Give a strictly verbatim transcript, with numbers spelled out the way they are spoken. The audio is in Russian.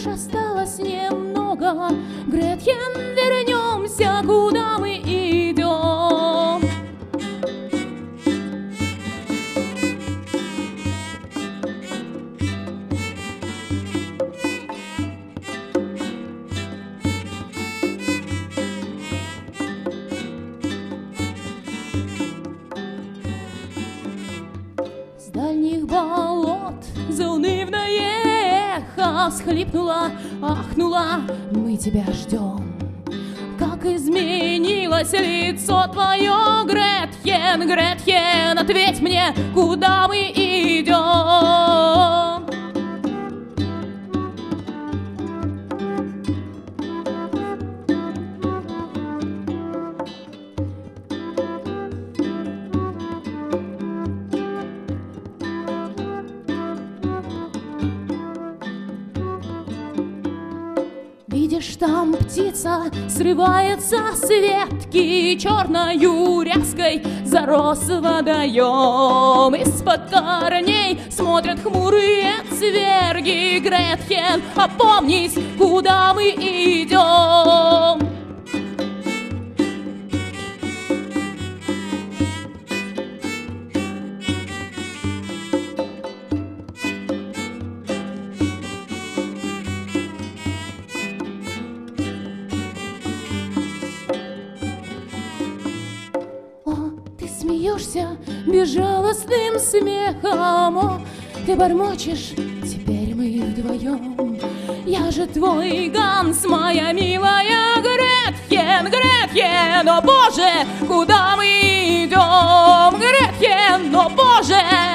лишь осталось немного. Гретхен, вернемся, куда мы идем. С дальних болот заунывное эхо всхлипнула, ахнула: мы тебя ждем. Как изменилось лицо твое, Гретхен, Гретхен, ответь мне, куда мы идем. Видишь, там птица срывается с ветки, черною ряской зарос водоем. Из-под корней смотрят хмурые цверги. Гретхен, опомнись, куда мы идем. Смеешься безжалостным смехом, о, ты бормочешь: теперь мы вдвоем. Я же твой Ганс, моя милая Гретхен, Гретхен, о боже, куда мы идем? Гретхен, о боже!